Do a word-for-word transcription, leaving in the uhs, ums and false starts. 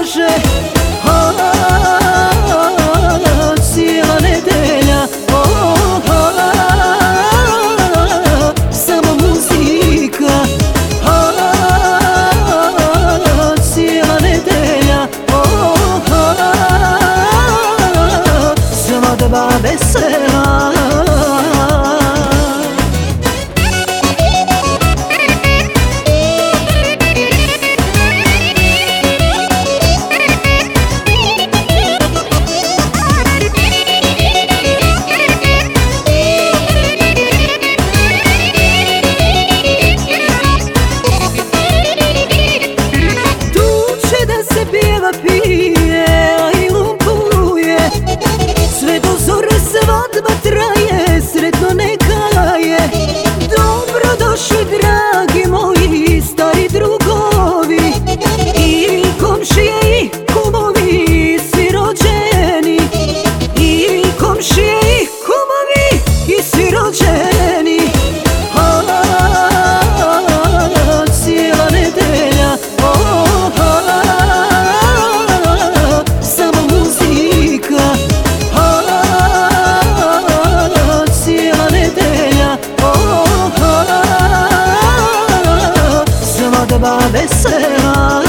može. A, cijela nedelja, oh, a, samo muzika. A, cijela nedelja, oh, a, svadba vesela. Pije, a i lumpuje, sve do zore svadba traje, sretno neka je. Dobro došli dragi moji stari drugovi, i komšije i kumovi, svi rođeni. I komšije i kumovi, i svi rođeni. A, cijela nedelja, oh, a, svadba vesela.